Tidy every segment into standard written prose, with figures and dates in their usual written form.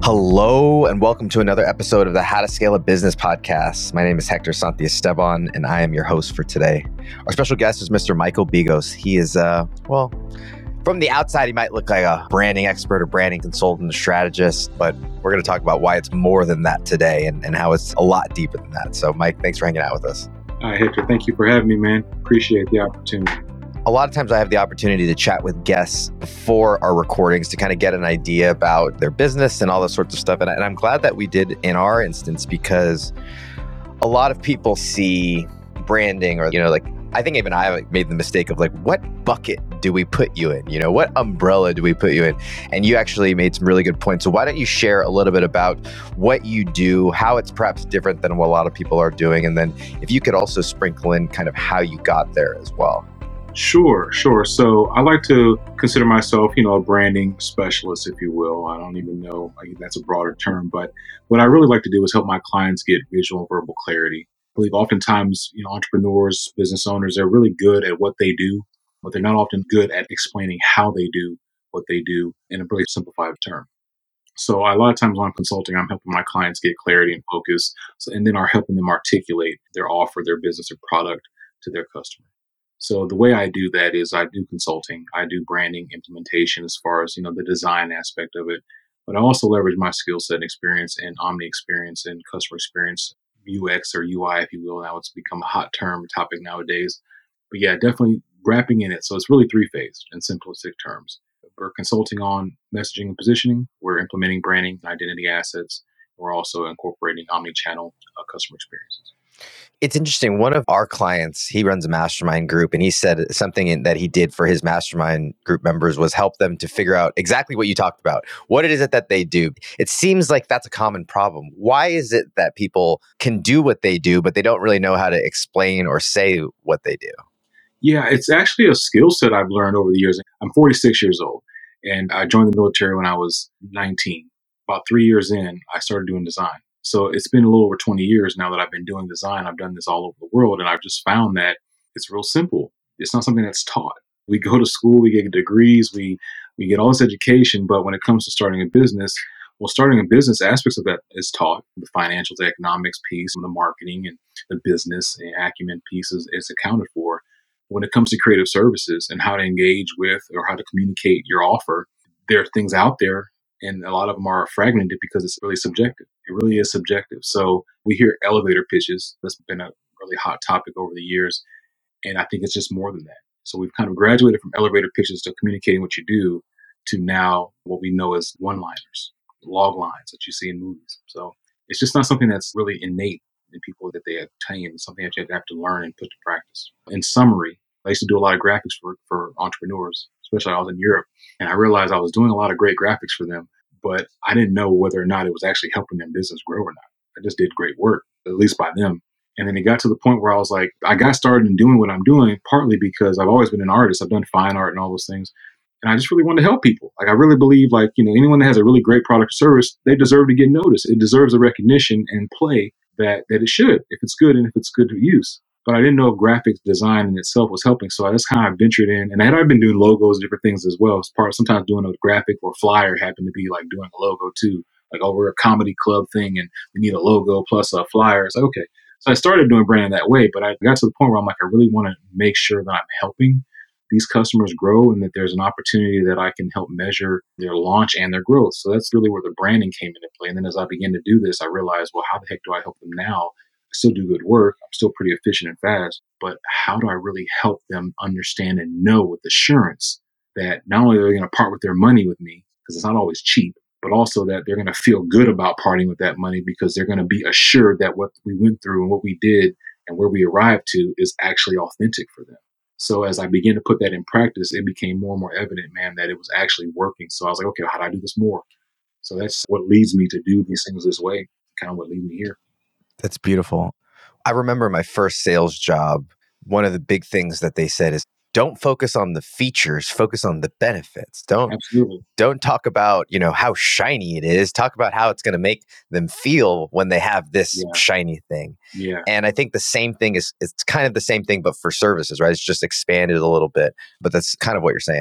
Hello, and welcome to another episode of the How to Scale a Business podcast. My name is Hector Santiesteban, and I am your host for today. Our special guest is Mr. Michael Begos. He is, from the outside, he might look like a branding expert or branding consultant, a strategist, but we're going to talk about why it's more than that today and how it's a lot deeper than that. So, Mike, thanks for hanging out with us. Hi, Hector. Thank you for having me, man. Appreciate the opportunity. A lot of times I have the opportunity to chat with guests before our recordings to kind of get an idea about their business and all this sorts of stuff. And I'm glad that we did in our instance, because a lot of people see branding or, I think even I made the mistake of what bucket do we put you in? What umbrella do we put you in? And you actually made some really good points. So why don't you share a little bit about what you do, how it's perhaps different than what a lot of people are doing? And then if you could also sprinkle in kind of how you got there as well. Sure. So I like to consider myself, a branding specialist, if you will. I don't even know, that's a broader term, but what I really like to do is help my clients get visual and verbal clarity. I believe oftentimes, entrepreneurs, business owners, they're really good at what they do, but they're not often good at explaining how they do what they do in a really simplified term. So a lot of times when I'm consulting, I'm helping my clients get clarity and focus, and then are helping them articulate their offer, their business or product to their customer. So the way I do that is I do consulting, I do branding implementation as far as, the design aspect of it, but I also leverage my skill set and experience and omni experience and customer experience, UX or UI, if you will. Now it's become a hot topic nowadays. But yeah, definitely wrapping in it. So it's really three-phased in simplistic terms. We're consulting on messaging and positioning. We're implementing branding and identity assets. We're also incorporating omni-channel customer experiences. It's interesting. One of our clients, he runs a mastermind group, and he said something that he did for his mastermind group members was help them to figure out exactly what you talked about. What it is that they do. It seems like that's a common problem. Why is it that people can do what they do, but they don't really know how to explain or say what they do? Yeah, it's actually a skill set I've learned over the years. I'm 46 years old, and I joined the military when I was 19. About 3 years in, I started doing design. So it's been a little over 20 years now that I've been doing design. I've done this all over the world, and I've just found that it's real simple. It's not something that's taught. We go to school, we get degrees, we get all this education, but when it comes to starting a business, starting a business, aspects of that is taught. The financial, the economics piece, and the marketing and the business and acumen piece is accounted for. When it comes to creative services and how to engage with or how to communicate your offer, there are things out there, and a lot of them are fragmented because it's really subjective. It really is subjective. So we hear elevator pitches. That's been a really hot topic over the years. And I think it's just more than that. So we've kind of graduated from elevator pitches to communicating what you do to now what we know as one-liners, log lines that you see in movies. So it's just not something that's really innate in people that they attain. It's something that you have to learn and put to practice. In summary, I used to do a lot of graphics for entrepreneurs, especially I was in Europe. And I realized I was doing a lot of great graphics for them, but I didn't know whether or not it was actually helping their business grow or not. I just did great work, at least by them. And then it got to the point where I was like, I got started in doing what I'm doing, partly because I've always been an artist. I've done fine art and all those things. And I just really wanted to help people. I really believe anyone that has a really great product or service, they deserve to get noticed. It deserves the recognition and play that it should, if it's good and if it's good to use. But I didn't know if graphics design in itself was helping. So I just kind of ventured in. And I've been doing logos and different things as well. As part of sometimes doing a graphic or flyer happened to be doing a logo too. We're a comedy club thing and we need a logo plus a flyer. It's okay. So I started doing branding that way. But I got to the point where I'm I really want to make sure that I'm helping these customers grow and that there's an opportunity that I can help measure their launch and their growth. So that's really where the branding came into play. And then as I began to do this, I realized, well, how the heck do I help them now? I still do good work. I'm still pretty efficient and fast, but how do I really help them understand and know with assurance that not only are they going to part with their money with me, because it's not always cheap, but also that they're going to feel good about parting with that money because they're going to be assured that what we went through and what we did and where we arrived to is actually authentic for them. So as I began to put that in practice, it became more and more evident, man, that it was actually working. So I was like, okay, how do I do this more? So that's what leads me to do these things this way, kind of what leads me here. That's beautiful. I remember my first sales job. One of the big things that they said is don't focus on the features, focus on the benefits. Don't talk about, how shiny it is. Talk about how it's going to make them feel when they have this shiny thing. Yeah. And I think the same thing it's kind of the same thing, but for services, right? It's just expanded a little bit, but that's kind of what you're saying.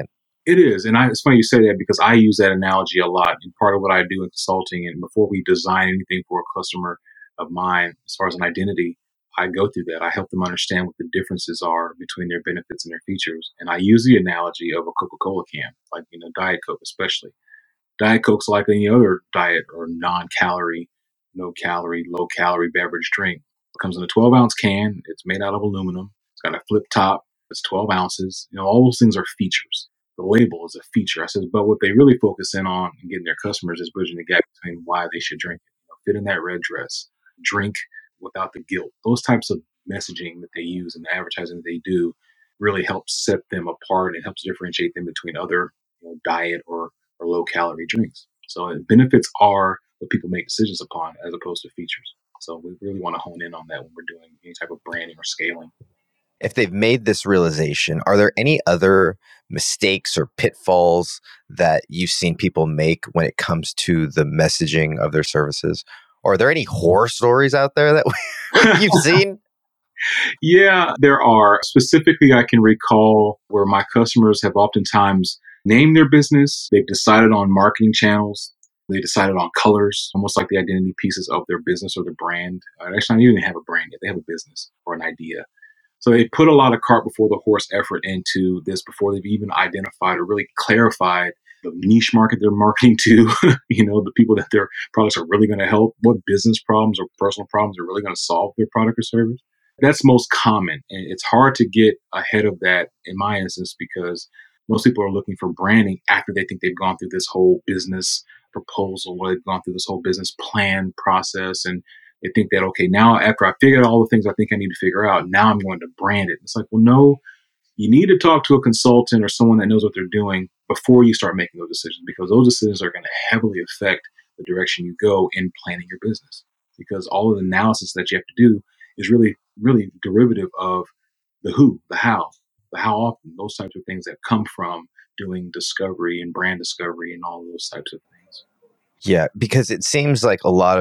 It is. And it's funny you say that because I use that analogy a lot. And part of what I do in consulting, and before we design anything for a customer of mine, as far as an identity, I go through that. I help them understand what the differences are between their benefits and their features. And I use the analogy of a Coca-Cola can, like, Diet Coke, especially. Diet Coke's like any other diet or non-calorie, no calorie, low calorie beverage drink. It comes in a 12-ounce can. It's made out of aluminum. It's got a flip top. It's 12 ounces. All those things are features. The label is a feature. I said, but what they really focus in on and getting their customers is bridging the gap between why they should drink it. Fit in that red dress, drink without the guilt. Those types of messaging that they use and the advertising that they do really helps set them apart and helps differentiate them between other diet or low calorie drinks. So benefits are what people make decisions upon as opposed to features. So we really want to hone in on that when we're doing any type of branding or scaling. If they've made this realization, are there any other mistakes or pitfalls that you've seen people make when it comes to the messaging of their services? Or are there any horror stories out there that you've seen? Yeah, there are. Specifically, I can recall where my customers have oftentimes named their business. They've decided on marketing channels. They decided on colors, almost like the identity pieces of their business or their brand. Actually, not even have a brand yet. They have a business or an idea. So they put a lot of cart before the horse effort into this before they've even identified or really clarified the niche market they're marketing to, the people that their products are really going to help, what business problems or personal problems are really going to solve their product or service. That's most common. And it's hard to get ahead of that in my instance because most people are looking for branding after they think they've gone through this whole business proposal or they've gone through this whole business plan process. And they think that, okay, now after I figured out all the things I think I need to figure out, now I'm going to brand it. It's like, well, no, you need to talk to a consultant or someone that knows what they're doing before you start making those decisions, because those decisions are going to heavily affect the direction you go in planning your business. Because all of the analysis that you have to do is really, really derivative of the who, the how often, those types of things that come from doing discovery and brand discovery and all of those types of things. Yeah, because it seems like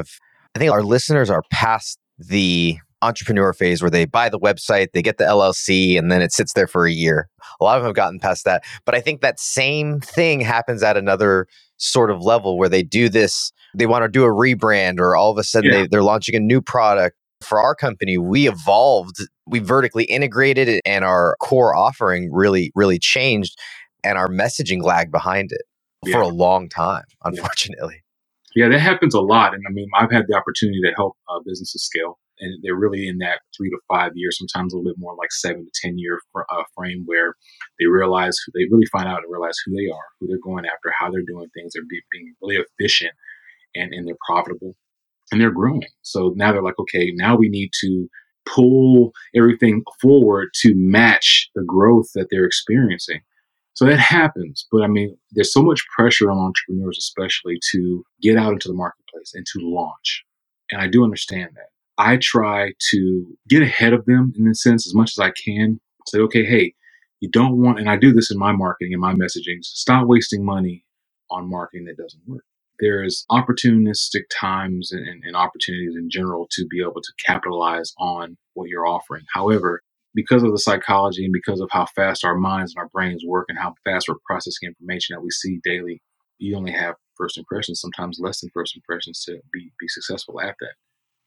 I think our listeners are past the entrepreneur phase where they buy the website, they get the LLC, and then it sits there for a year. A lot of them have gotten past that. But I think that same thing happens at another sort of level where they do this, they want to do a rebrand, or all of a sudden they're launching a new product. For our company, we evolved, we vertically integrated it, and our core offering really, really changed, and our messaging lagged behind it for a long time, unfortunately. Yeah, that happens a lot. And I mean, I've had the opportunity to help businesses scale, and they're really in that 3 to 5 years, sometimes a little bit more like 7 to 10 year frame where they realize they really find out and realize who they are, who they're going after, how they're doing things. They're being really efficient and they're profitable and they're growing. So now they're like, okay, now we need to pull everything forward to match the growth that they're experiencing. So that happens. But I mean, there's so much pressure on entrepreneurs, especially to get out into the marketplace and to launch. And I do understand that. I try to get ahead of them in this sense as much as I can. Say, okay, hey, you don't want, and I do this in my marketing and my messaging, stop wasting money on marketing that doesn't work. There's opportunistic times and opportunities in general to be able to capitalize on what you're offering. However, because of the psychology and because of how fast our minds and our brains work and how fast we're processing information that we see daily, you only have first impressions, sometimes less than first impressions, to be successful at that.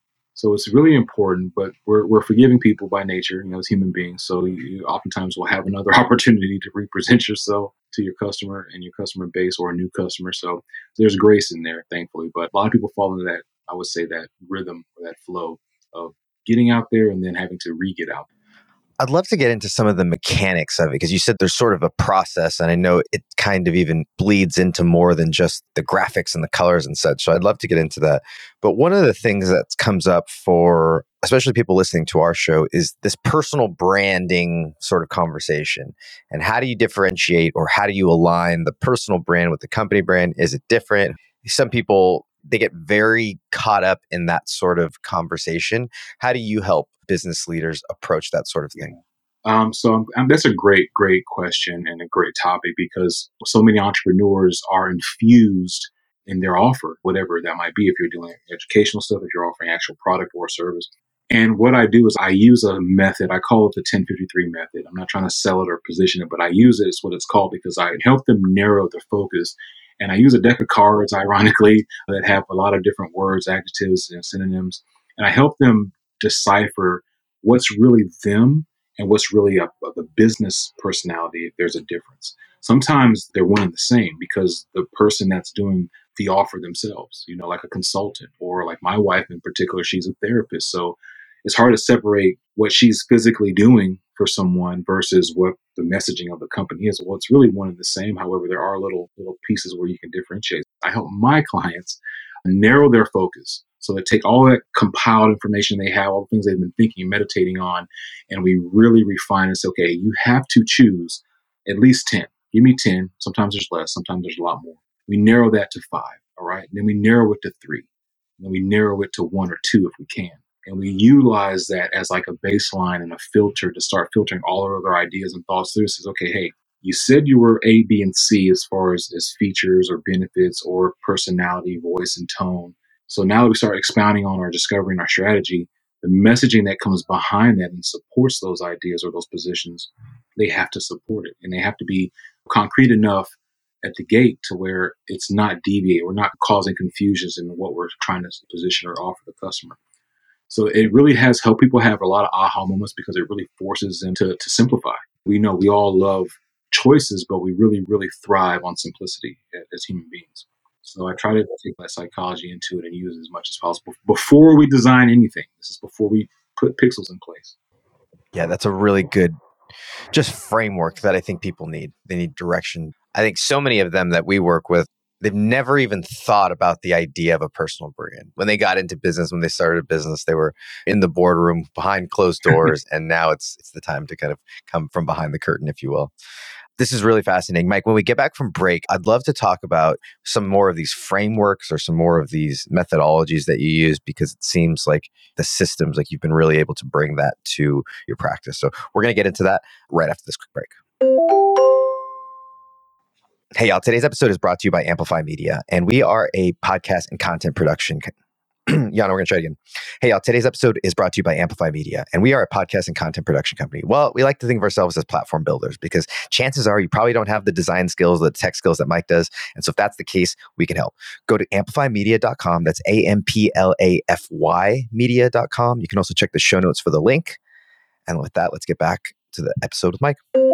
So it's really important, but we're forgiving people by nature, as human beings. So you oftentimes will have another opportunity to represent yourself to your customer and your customer base or a new customer. So there's grace in there, thankfully. But a lot of people fall into that, I would say, that rhythm or that flow of getting out there and then having to re-get out. I'd love to get into some of the mechanics of it, because you said there's sort of a process, and I know it kind of even bleeds into more than just the graphics and the colors and such. So I'd love to get into that. But one of the things that comes up for especially people listening to our show is this personal branding sort of conversation. And how do you differentiate, or how do you align the personal brand with the company brand? Is it different? Some people, they get very caught up in that sort of conversation. How do you help business leaders approach that sort of thing? So that's a great question and a great topic, because so many entrepreneurs are infused in their offer, whatever that might be. If you're doing educational stuff, if you're offering actual product or service, And what I do is I use a method. I call it the 1053 method. I'm not trying to sell it or position it, but I use it. It's what it's called because I help them narrow their focus. And I use a deck of cards, ironically, that have a lot of different words, adjectives, and synonyms. And I help them decipher what's really them and what's really the business personality if there's a difference. Sometimes they're one and the same because the person that's doing the offer themselves, like a consultant, or like my wife in particular, she's a therapist. So it's hard to separate what she's physically doing for someone versus what the messaging of the company is. Well, it's really one and the same. However, there are little pieces where you can differentiate. I help my clients narrow their focus. So they take all that compiled information they have, all the things they've been thinking, meditating on, and we really refine and say, okay, you have to choose at least 10. Give me 10. Sometimes there's less, sometimes there's a lot more. We narrow that to 5. All right. And then we narrow it to 3. And then we narrow it to 1 or 2 if we can. And we utilize that as like a baseline and a filter to start filtering all our other ideas and thoughts through. It says, okay, hey, you said you were A, B, and C as far as features or benefits or personality, voice, and tone. So now that we start expounding on our discovery and our strategy, the messaging that comes behind that and supports those ideas or those positions, they have to support it. And they have to be concrete enough at the gate to where it's not deviate. We're not causing confusions in what we're trying to position or offer the customer. So it really has helped people have a lot of aha moments because it really forces them to simplify. We know we all love choices, but we really, really thrive on simplicity as human beings. So I try to take that psychology into it and use it as much as possible before we design anything. This is before we put pixels in place. Yeah, that's a really good just framework that I think people need. They need direction. I think so many of them that we work with, they've never even thought about the idea of a personal brand. When they got into business, when they started a business, they were in the boardroom behind closed doors, and now it's the time to kind of come from behind the curtain, if you will. This is really fascinating. Mike, when we get back from break, I'd love to talk about some more of these frameworks or some more of these methodologies that you use, because it seems like the systems, like you've been really able to bring that to your practice. So we're going to get into that right after this quick break. Hey, y'all. Today's episode is brought to you by Amplify Media, and we are a podcast and content production. Yeah, no, we're going to try it again. Hey, y'all. Today's episode is brought to you by Amplify Media, and we are a podcast and content production company. Well, we like to think of ourselves as platform builders because chances are you probably don't have the design skills, the tech skills that Mike does. And so if that's the case, we can help. Go to amplifymedia.com. That's AMPLAFY media.com. You can also check the show notes for the link. And with that, let's get back to the episode with Mike.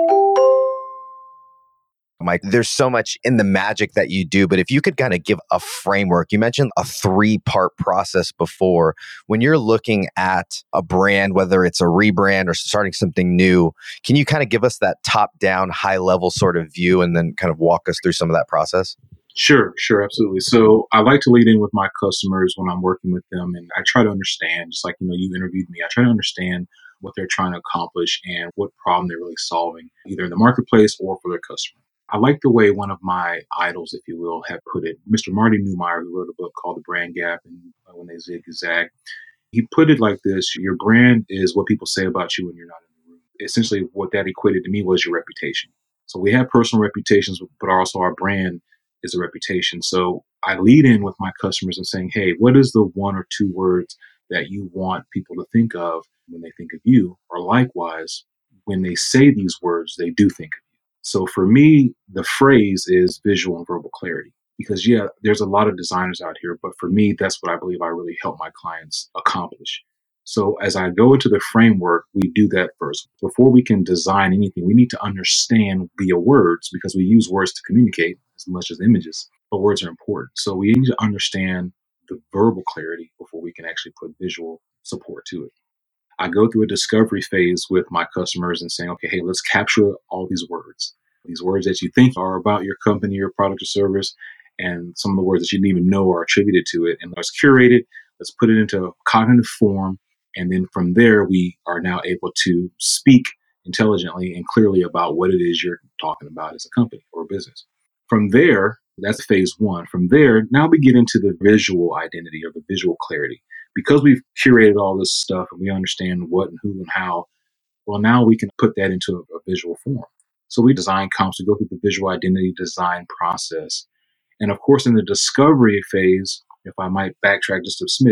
Mike, there's so much in the magic that you do, but if you could kind of give a framework, you mentioned a 3-part process before. When you're looking at a brand, whether it's a rebrand or starting something new, can you kind of give us that top-down, high-level sort of view and then kind of walk us through some of that process? Sure, absolutely. So I like to lead in with my customers when I'm working with them, and I try to understand, just like you interviewed me, I try to understand what they're trying to accomplish and what problem they're really solving, either in the marketplace or for their customer. I like the way one of my idols, if you will, have put it. Mr. Marty Neumeier, who wrote a book called The Brand Gap and When They Zig Zag, he put it like this: your brand is what people say about you when you're not in the room. Essentially, what that equated to me was your reputation. So we have personal reputations, but also our brand is a reputation. So I lead in with my customers and saying, hey, what is the 1 or 2 words that you want people to think of when they think of you? Or likewise, when they say these words, they do think of you. So for me, the phrase is visual and verbal clarity. Because, yeah, there's a lot of designers out here, but for me, that's what I believe I really help my clients accomplish. So as I go into the framework, we do that first. Before we can design anything, we need to understand via words, because we use words to communicate as much as images, but words are important. So we need to understand the verbal clarity before we can actually put visual support to it. I go through a discovery phase with my customers and saying, okay, hey, let's capture all these words that you think are about your company, your product or service, and some of the words that you didn't even know are attributed to it. And let's curate it, let's put it into a cognitive form. And then from there, we are now able to speak intelligently and clearly about what it is you're talking about as a company or a business. From there, that's phase 1. From there, now we get into the visual identity or the visual clarity. Because we've curated all this stuff and we understand what and who and how, well, now we can put that into a visual form. So we design comps to go through the visual identity design process. And of course, in the discovery phase, if I might backtrack just a smidge,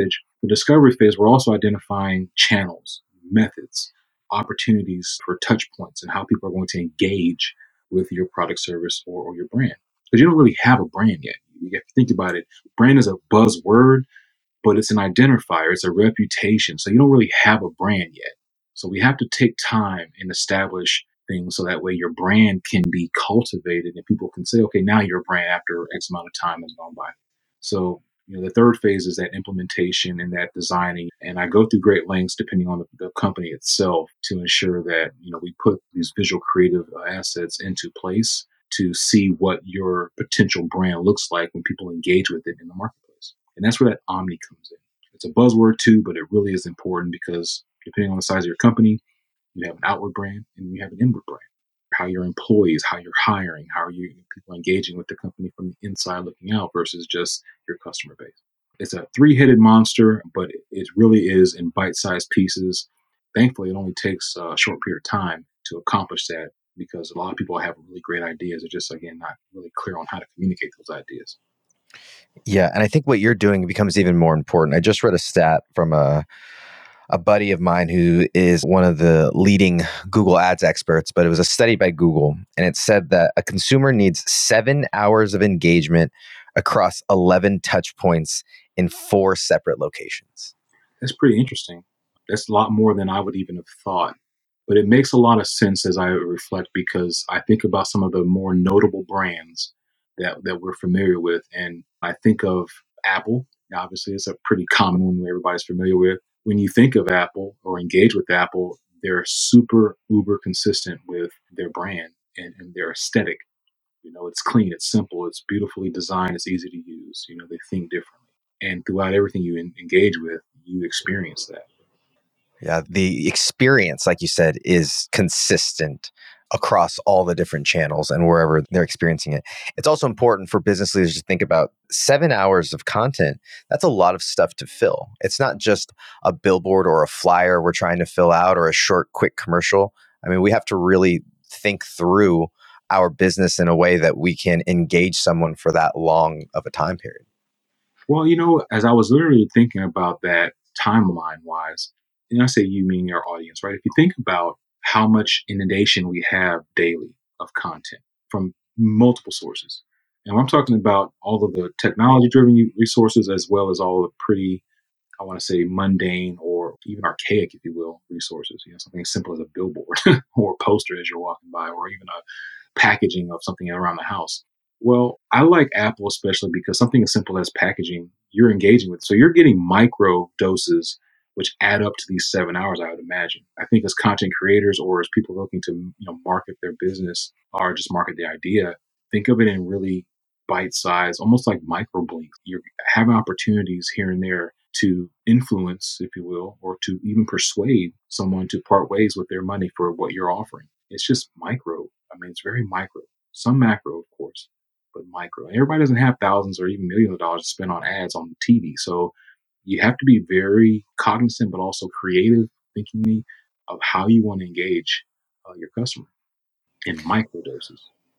The discovery phase, we're also identifying channels, methods, opportunities for touch points, and how people are going to engage with your product, service, or your brand. Because you don't really have a brand yet. You have to think about it. Brand is a buzzword, but it's an identifier, it's a reputation. So you don't really have a brand yet. So we have to take time and establish things so that way your brand can be cultivated and people can say, okay, now you're a brand after X amount of time has gone by. So, the third phase is that implementation and that designing. And I go through great lengths depending on the company itself to ensure that, we put these visual creative assets into place to see what your potential brand looks like when people engage with it in the marketplace. And that's where that omni comes in. It's a buzzword too, but it really is important because depending on the size of your company, you have an outward brand and you have an inward brand. How your employees, how you're hiring, how are you people engaging with the company from the inside looking out versus just your customer base. It's a three-headed monster, but it really is in bite-sized pieces. Thankfully, it only takes a short period of time to accomplish that because a lot of people have really great ideas. They're just, again, not really clear on how to communicate those ideas. Yeah. And I think what you're doing becomes even more important. I just read a stat from a buddy of mine who is one of the leading Google Ads experts, but it was a study by Google. And it said that a consumer needs 7 hours of engagement across 11 touch points in 4 separate locations. That's pretty interesting. That's a lot more than I would even have thought. But it makes a lot of sense as I reflect because I think about some of the more notable brands that we're familiar with. And I think of Apple. Obviously, it's a pretty common one everybody's familiar with. When you think of Apple or engage with Apple, they're super uber consistent with their brand and their aesthetic. It's clean, it's simple, it's beautifully designed, it's easy to use. They think differently. And throughout everything you engage with, you experience that. Yeah, the experience, like you said, is consistent across all the different channels and wherever they're experiencing it. It's also important for business leaders to think about 7 hours of content. That's a lot of stuff to fill. It's not just a billboard or a flyer we're trying to fill out or a short, quick commercial. I mean, we have to really think through our business in a way that we can engage someone for that long of a time period. Well, as I was literally thinking about that timeline wise, and I say you mean your audience, right? If you think about how much inundation we have daily of content from multiple sources, and I'm talking about all of the technology driven resources as well as all the pretty, I want to say, mundane or even archaic, if you will, resources. Something as simple as a billboard or a poster as you're walking by, or even a packaging of something around the house. Well, I like Apple especially because something as simple as packaging, you're engaging with. So you're getting micro doses, which add up to these 7 hours, I would imagine. I think as content creators or as people looking to market their business or just market the idea, think of it in really bite size, almost like micro blinks. You're having opportunities here and there to influence, if you will, or to even persuade someone to part ways with their money for what you're offering. It's just micro. I mean, it's very micro. Some macro, of course, but micro. And everybody doesn't have thousands or even millions of dollars to spend on ads on TV. So you have to be very cognizant, but also creative, thinkingly of how you want to engage your customer in micro doses.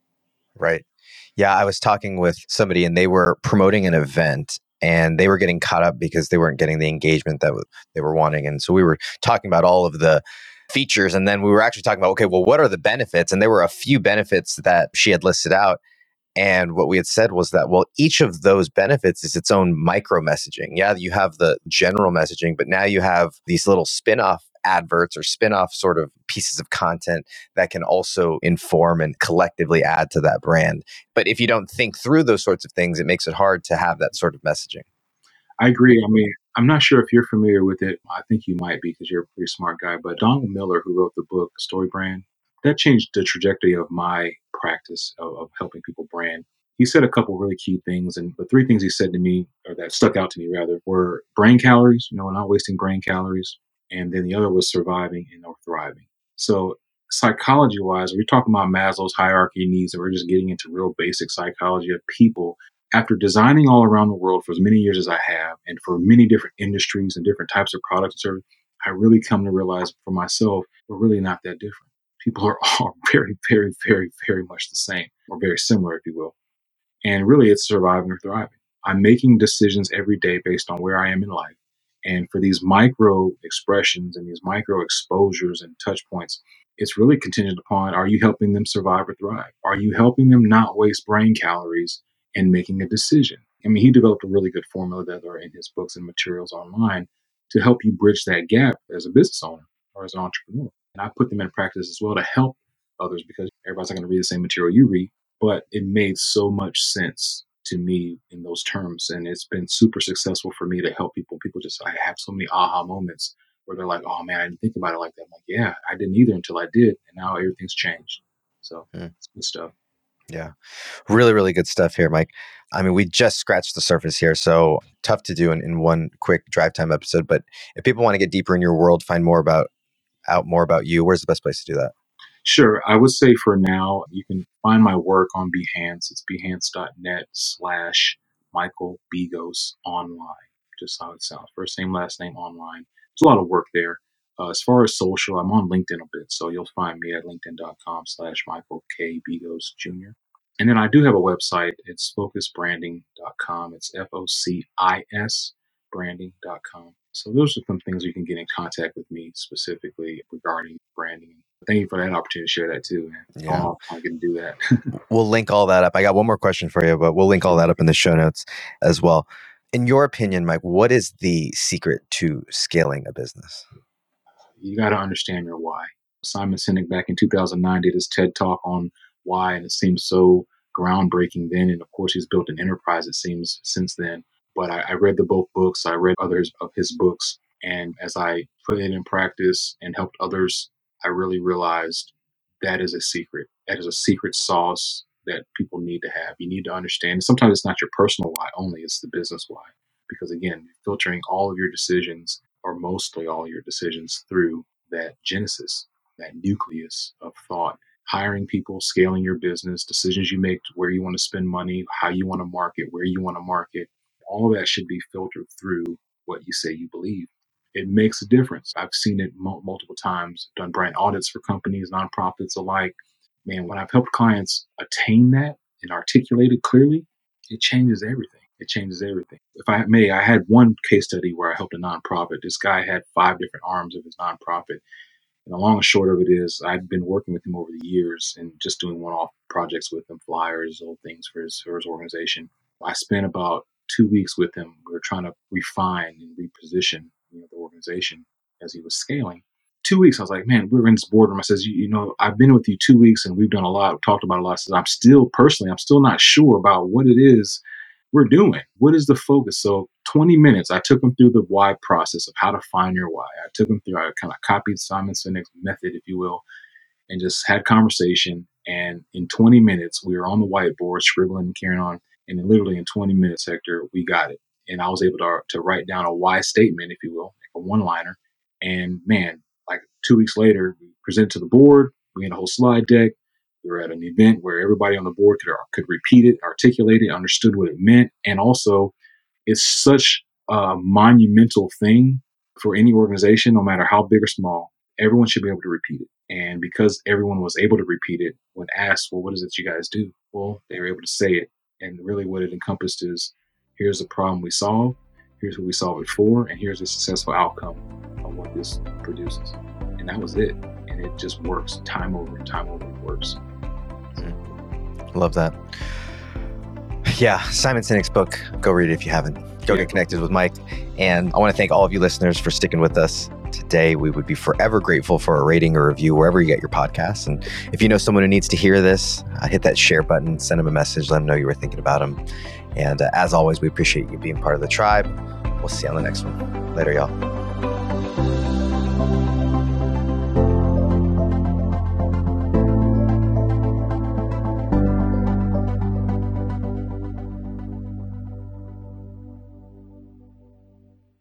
Right. Yeah, I was talking with somebody and they were promoting an event and they were getting caught up because they weren't getting the engagement that they were wanting. And so we were talking about all of the features and then we were actually talking about, okay, well, what are the benefits? And there were a few benefits that she had listed out. And what we had said was that, well, each of those benefits is its own micro messaging. Yeah, you have the general messaging, but now you have these little spin-off adverts or spin-off sort of pieces of content that can also inform and collectively add to that brand. But if you don't think through those sorts of things, it makes it hard to have that sort of messaging. I agree. I mean, I'm not sure if you're familiar with it. I think you might be because you're a pretty smart guy. But Donald Miller, who wrote the book Story Brand, that changed the trajectory of my practice of helping people brand. He said a couple really key things, and the three things he said to me, or that stuck out to me rather, were brain calories, not wasting brain calories, and then the other was surviving and or thriving. So psychology wise, we're talking about Maslow's hierarchy of needs, and we're just getting into real basic psychology of people after designing all around the world for as many years as I have, and for many different industries and different types of products and services, I really come to realize for myself, we're really not that different. People are all very, very, very, very much the same, or very similar, if you will. And really, it's surviving or thriving. I'm making decisions every day based on where I am in life And for these micro expressions and these micro exposures and touch points, it's really contingent upon, are you helping them survive or thrive? Are you helping them not waste brain calories and making a decision? I mean, he developed a really good formula that are in his books and materials online to help you bridge that gap as a business owner or as an entrepreneur. And I put them in practice as well to help others, because everybody's not going to read the same material you read, but it made so much sense to me in those terms. And it's been super successful for me to help people. I have so many aha moments where they're like, oh man, I didn't think about it like that. I'm like, yeah, I didn't either until I did. And now everything's changed. So it's good stuff. Yeah. Really, really good stuff here, Mike. I mean, we just scratched the surface here, so tough to do in one quick drive time episode. But if people want to get deeper in your world, find more about you, where's the best place to do that? Sure. I would say for now, you can find my work on Behance. It's behance.net/Michael Begos online. Just how it sounds. First name, last name, online. There's a lot of work there. As far as social, I'm on LinkedIn a bit. So you'll find me at linkedin.com/Michael K. Begos Jr. And then I do have a website. It's focusbranding.com. It's FOCIS branding.com. So those are some things you can get in contact with me specifically regarding branding. Thank you for that opportunity to share that too, man. Yeah. I can do that. We'll link all that up. I got one more question for you, but we'll link all that up in the show notes as well. In your opinion, Mike, what is the secret to scaling a business? You got to understand your why. Simon Sinek back in 2009 did his TED Talk on why, and it seems so groundbreaking then. And of course, he's built an enterprise, it seems, since then. But I read both books. I read others of his books. And as I put it in practice and helped others, I really realized that is a secret. That is a secret sauce that people need to have. You need to understand. Sometimes it's not your personal why only, it's the business why. Because again, filtering all of your decisions, or mostly all your decisions, through that genesis, that nucleus of thought. Hiring people, scaling your business, decisions you make, where you want to spend money, how you want to market, where you want to market. All of that should be filtered through what you say you believe. It makes a difference. I've seen it multiple times. I've done brand audits for companies, nonprofits alike. Man, when I've helped clients attain that and articulate it clearly, it changes everything. It changes everything. If I may, I had one case study where I helped a nonprofit. This guy had 5 different arms of his nonprofit. And the long and short of it is I've been working with him over the years and just doing one-off projects with him, flyers, little things for his organization. I spent about 2 weeks with him. We were trying to refine and reposition the organization as he was scaling. 2 weeks, I was like, man, we were in this boardroom. I says, I've been with you 2 weeks and we've done a lot, we've talked about a lot. I says, I'm still not sure about what it is we're doing. What is the focus? So 20 minutes, I took him through the why process of how to find your why. I kind of copied Simon Sinek's method, if you will, and just had conversation. And in 20 minutes, we were on the whiteboard, scribbling and carrying on. And then literally in 20 minutes, Hector, we got it. And I was able to write down a why statement, if you will, like a one-liner. And man, like 2 weeks later, we presented to the board. We had a whole slide deck. We were at an event where everybody on the board could repeat it, articulate it, understood what it meant. And also, it's such a monumental thing for any organization, no matter how big or small. Everyone should be able to repeat it. And because everyone was able to repeat it, when asked, well, what is it you guys do? Well, they were able to say it. And really what it encompassed is, here's the problem we solve, here's what we solve it for, and here's the successful outcome of what this produces. And that was it. And it just works time over and time over. It works. Love that. Yeah, Simon Sinek's book. Go read it if you haven't. Go get connected with Mike. And I want to thank all of you listeners for sticking with us today. We would be forever grateful for a rating or review wherever you get your podcasts. And if you know someone who needs to hear this, hit that share button, send them a message, let them know you were thinking about them. And as always, we appreciate you being part of the tribe. We'll see you on the next one. Later, y'all.